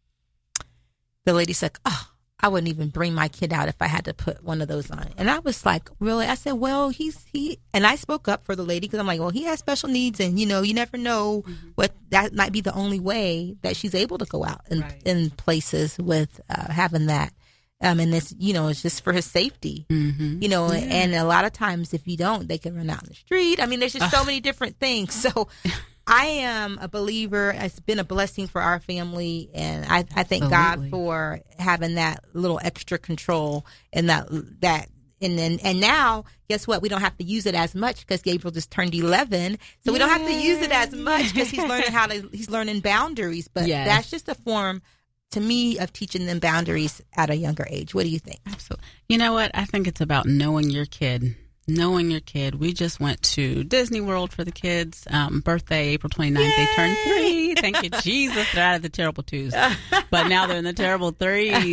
the lady's like, oh, I wouldn't even bring my kid out if I had to put one of those on. And I was like, really? I said, well, he's, he, and I spoke up for the lady because I'm like, well, he has special needs, and, you know, you never know mm-hmm. what, that might be the only way that she's able to go out in, right. in places with uh, having that. Um, and it's, you know, it's just for his safety, mm-hmm. you know, yeah. and a lot of times if you don't, they can run out in the street. I mean, there's just so many different things. So I am a believer. It's been a blessing for our family, and I, I thank Absolutely. God for having that little extra control and that that and then and now guess what? We don't have to use it as much because Gabriel just turned eleven, so Yay. we don't have to use it as much because he's learning how to he's learning boundaries. But yes. that's just a form, to me, of teaching them boundaries at a younger age. What do you think? Absolutely. You know what? I think it's about knowing your kid. Knowing your kid. We just went to Disney World for the kids. Um, birthday, April twenty-ninth. Yay! They turned three. Thank you, Jesus. They're out of the terrible twos. But now they're in the terrible threes.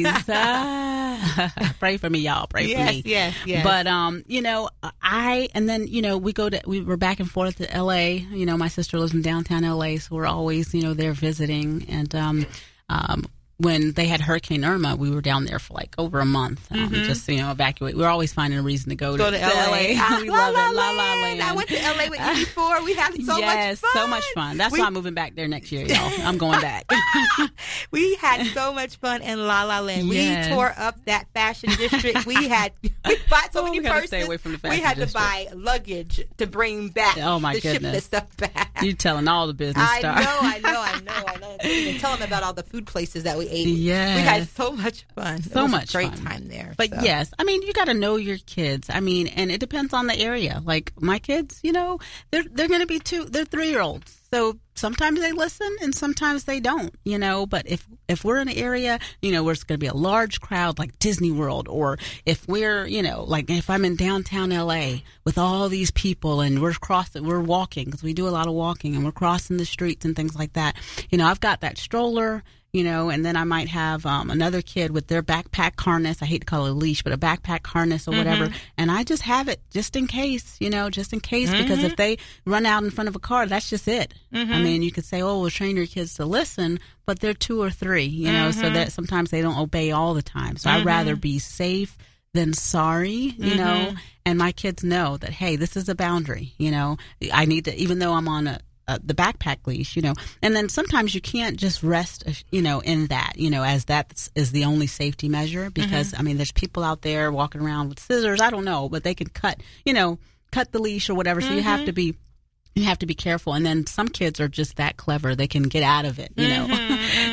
Ah, pray for me, y'all. Pray yes, for me. Yes, yes. But, um, you know, I, and then, you know, we go to, we were back and forth to L A. You know, my sister lives in downtown L A, so we're always, you know, there visiting. And, um, um, when they had Hurricane Irma, we were down there for like over a month, um, mm-hmm. just, you know, evacuate. We were always finding a reason to go, go to, to, to L A. L A. We La, love La, it. La La Land. I went to L A with you before. We had so yes, much fun. so much fun. That's we, why I'm moving back there next year, y'all. I'm going back. We had so much fun in La La Land. Yes. We tore up that fashion district. We had we bought so oh, many we purses. Stay away from the fashion we had district. to buy luggage to bring back. Oh my to goodness! Ship this stuff back. You telling all the business I stuff. know, I know, I know, I know. And tell them about all the food places that we ate. Yes. We had so much fun. So it was much a great fun. time there. But so. yes, I mean, you got to know your kids. I mean, and it depends on the area. Like my kids, you know, they're they're going to be two, they're three year olds. So sometimes they listen and sometimes they don't, you know, but if, if we're in an area, you know, where it's going to be a large crowd like Disney World, or if we're, you know, like if I'm in downtown L A with all these people and we're crossing, we're walking, because we do a lot of walking, and we're crossing the streets and things like that. You know, I've got that stroller, you know, and then I might have um, another kid with their backpack harness. I hate to call it a leash, but a backpack harness or mm-hmm. whatever. And I just have it just in case, you know, just in case, mm-hmm. because if they run out in front of a car, that's just it. Mm-hmm. I mean, you could say, oh, we'll train your kids to listen, but they're two or three, you know, mm-hmm. so that sometimes they don't obey all the time. So mm-hmm. I'd rather be safe than sorry, you mm-hmm. know, and my kids know that, hey, this is a boundary, you know, I need to, even though I'm on a, Uh, the backpack leash, you know, and then sometimes you can't just rest, you know, in that, you know, as that is the only safety measure, because mm-hmm. I mean, there's people out there walking around with scissors. I don't know, but they can cut, you know, cut the leash or whatever. So mm-hmm. you have to be, you have to be careful. And then some kids are just that clever; they can get out of it, you know. Mm-hmm, mm-hmm.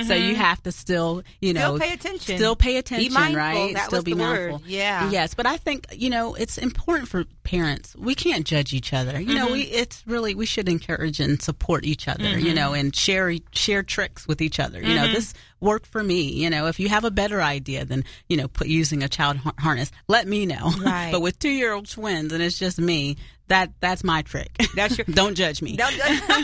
So you have to still, you know, Still pay attention. Still pay attention, Be mindful. right? That still was be the mindful. word. Yeah. Yes, but I think, you know, it's important for parents. We can't judge each other. You know, we it's really we should encourage and support each other, you know, and share share tricks with each other. You know, this worked for me. You know, if you have a better idea than, you know, put using a child har- harness, let me know. Right. But with two-year-old twins and it's just me, that that's my trick. That's your Don't judge me. No,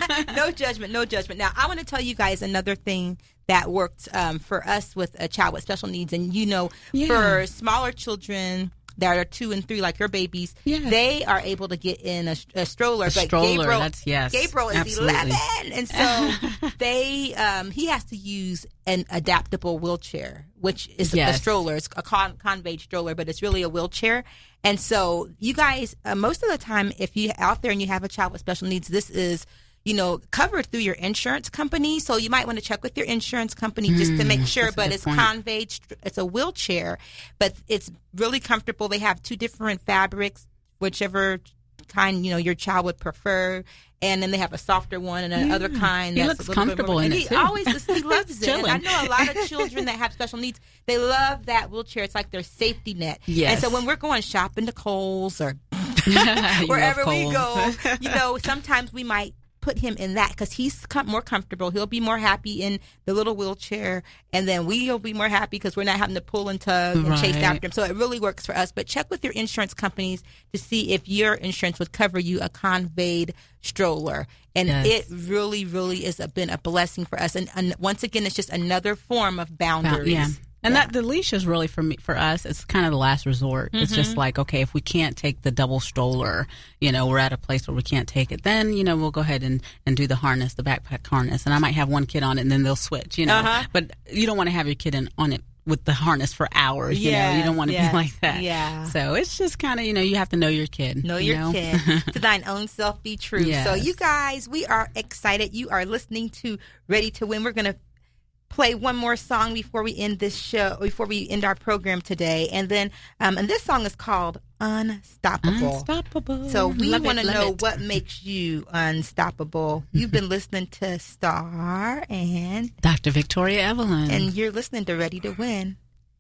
no judgment, no judgment. Now, I want to tell you guys another thing that worked um, for us with a child with special needs. And, you know, Yeah. for smaller children that are two and three, like your babies, Yeah. they are able to get in a, a stroller. A but stroller, Gabriel, that's- yes, Gabriel is absolutely. eleven. And so they, um, he has to use an adaptable wheelchair, which is a Yes. stroller. It's a con- conveyed stroller, but it's really a wheelchair. And so you guys, uh, most of the time, if you're out there and you have a child with special needs, this is, you know, covered through your insurance company. So you might want to check with your insurance company just to make sure. that's a But good it's point. conveyed, str- it's a wheelchair, but it's really comfortable. They have two different fabrics, whichever kind, you know, your child would prefer. And then they have a softer one and another Yeah. kind. He that's looks a little bit comfortable more, in and it, he too. always he loves it. And I Chilling. know a lot of children that have special needs, they love that wheelchair. It's like their safety net. Yes. And so when we're going shopping to Kohl's or You love wherever we Kohl's. go, you know, sometimes we might put him in that because he's com- more comfortable. He'll be more happy in the little wheelchair, and then we'll be more happy because we're not having to pull and tug and chase Right. after him. So it really works for us. But check with your insurance companies to see if your insurance would cover you a conveyed stroller. And Yes. it really, really is a, been a blessing for us. And, and once again, it's just another form of boundaries. Yeah. And Yeah. that the leash is really for me for us. It's kind of the last resort. It's just like, okay, if we can't take the double stroller, you know, we're at a place where we can't take it. Then you know we'll go ahead and, and do the harness, the backpack harness, and I might have one kid on it, and then they'll switch. You know, Uh-huh. but you don't want to have your kid in, on it with the harness for hours. You know, you don't want to Yes, be like that. yeah. So it's just kind of, you know, you have to know your kid. Know you your know? kid. To thine own self be true. Yes. So you guys, we are excited. You are listening to Ready to Win. We're going to play one more song before we end this show, before we end our program today. And then, um, and this song is called Unstoppable. Unstoppable. So we Love it, want to love know it. what makes you unstoppable. You've been listening to Star and, Doctor Victoria Evelyn. and you're listening to Ready to Win.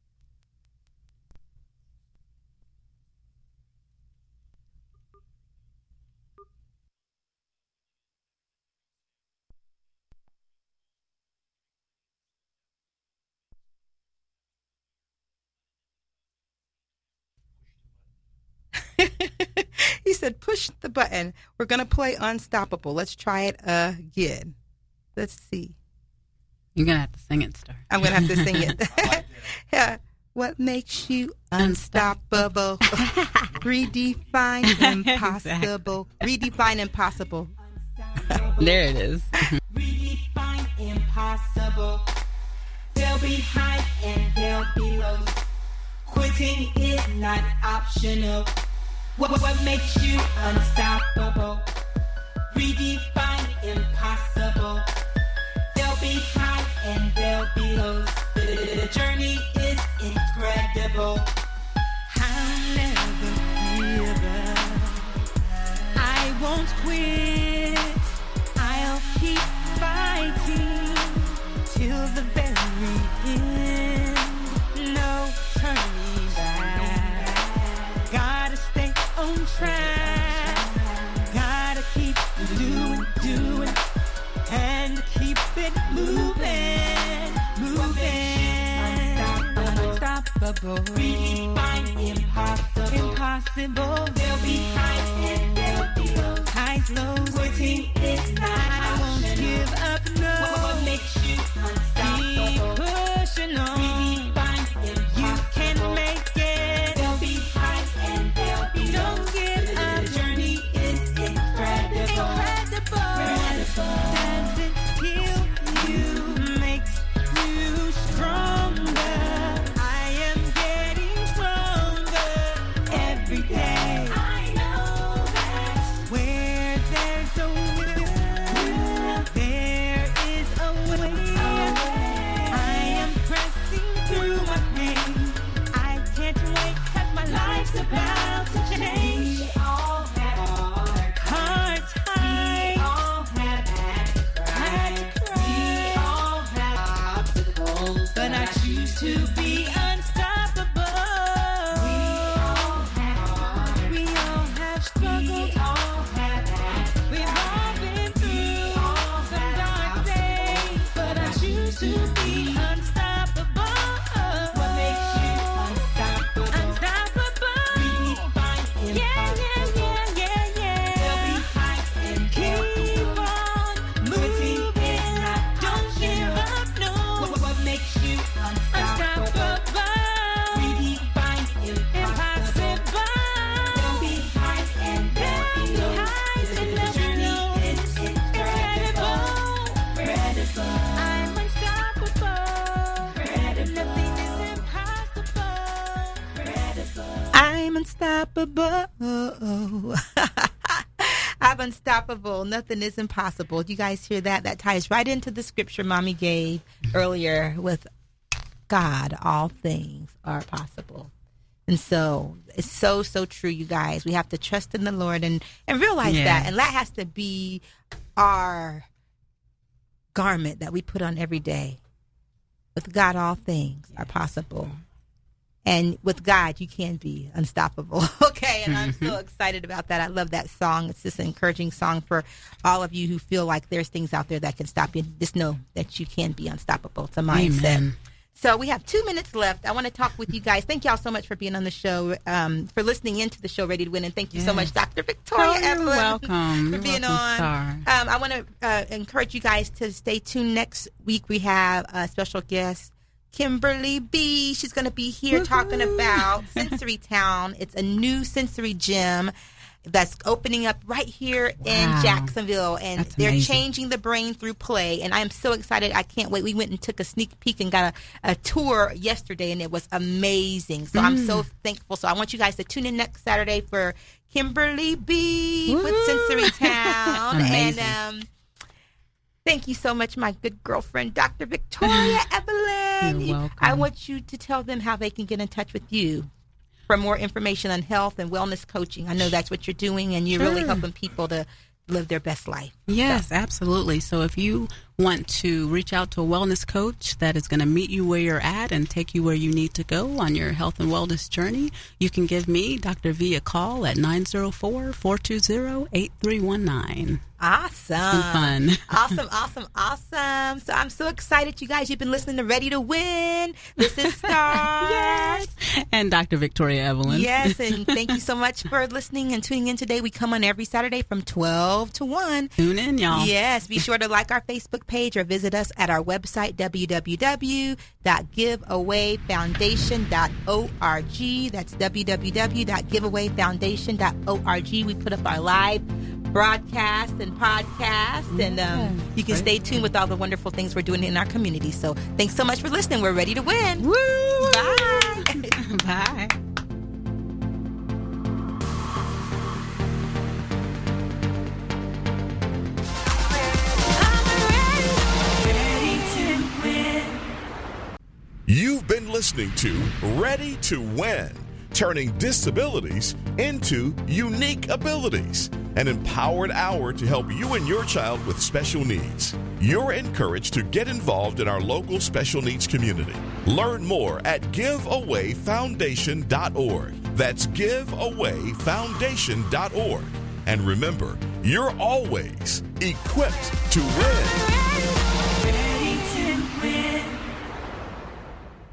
He said, push the button. We're going to play Unstoppable. Let's try it again. Let's see. You're gonna have to sing it, Star. I'm going to have to sing it. Yeah. What makes you unstoppable? Redefine impossible. Redefine impossible. There it is. Redefine impossible. There'll be highs and there'll be lows. Quitting is not optional. What, what makes you unstoppable? Redefine impossible. There'll be highs and there'll be lows. The, the journey is incredible. I'll never give up. I won't quit. I'll keep fighting till the very end. No turning back. Gotta stay on track. Gotta keep doing, doing, and keep it moving, moving. Unstoppable. Redefine impossible. Impossible. There'll be highs and there'll be lows. Highs, lows. Quitting is not I won't give up, no. What, what makes you unstoppable? Keep pushing on. Redefine impossible. You can make it. There'll be highs and there'll be lows. Don't give up. The journey is incredible. Incredible. Doesn't kill you, makes you stronger. I am getting stronger every day. I know that. unstoppable. I'm unstoppable. Nothing is impossible. You guys hear that? That ties right into the scripture Mommy gave earlier with God, all things are possible. And so it's so, so true, you guys. We have to trust in the Lord and, and realize Yeah. that. And that has to be our garment that we put on every day. With God, all things are possible. And with God, you can be unstoppable. Okay, and I'm so excited about that. I love that song. It's just an encouraging song for all of you who feel like there's things out there that can stop you. Just know that you can be unstoppable. It's a mindset. Amen. So we have two minutes left. I want to talk with you guys. Thank y'all so much for being on the show, um, for listening into the show, Ready to Win. And thank you so Yes. much, Doctor Victoria Oh, you're Evelyn, welcome. for You're being welcome, on. Star. Um, I want to uh, encourage you guys to stay tuned. Next week, we have a special guest, Kimberly B. She's going to be here talking about Sensory Town. It's a new sensory gym that's opening up right here in Wow. Jacksonville, and That's they're amazing. changing the brain through play. And I am so excited. I can't wait. We went and took a sneak peek and got a, a tour yesterday, and it was amazing. So I'm so thankful. So I want you guys to tune in next Saturday for Kimberly B. with Woo. Sensory Town. Amazing. And um, thank you so much, my good girlfriend, Doctor Victoria Evelyn. You're welcome. I want you to tell them how they can get in touch with you for more information on health and wellness coaching. I know that's what you're doing, and you're really Sure. helping people to live their best life. Yes, absolutely. So if you want to reach out to a wellness coach that is going to meet you where you're at and take you where you need to go on your health and wellness journey, you can give me, Doctor V, a call at nine zero four, four two zero, eight three one nine. Awesome. Fun. Awesome, awesome, awesome. So I'm so excited, you guys. You've been listening to Ready to Win. This is Star. Yes. And Doctor Victoria Evelyn. Yes, and thank you so much for listening and tuning in today. We come on every Saturday from twelve to one. Tune in, y'all. Yes, be sure to like our Facebook page or visit us at our website, w w w dot giveaway foundation dot org. That's w w w dot giveaway foundation dot org. We put up our live broadcast and podcast, and um, you can stay tuned with all the wonderful things we're doing in our community. So thanks so much for listening. We're ready to win. Woo! Bye. Bye. You've been listening to Ready to Win, turning disabilities into unique abilities. An empowered hour to help you and your child with special needs. You're encouraged to get involved in our local special needs community. Learn more at giveaway foundation dot org. That's giveaway foundation dot org. And remember, you're always equipped to win.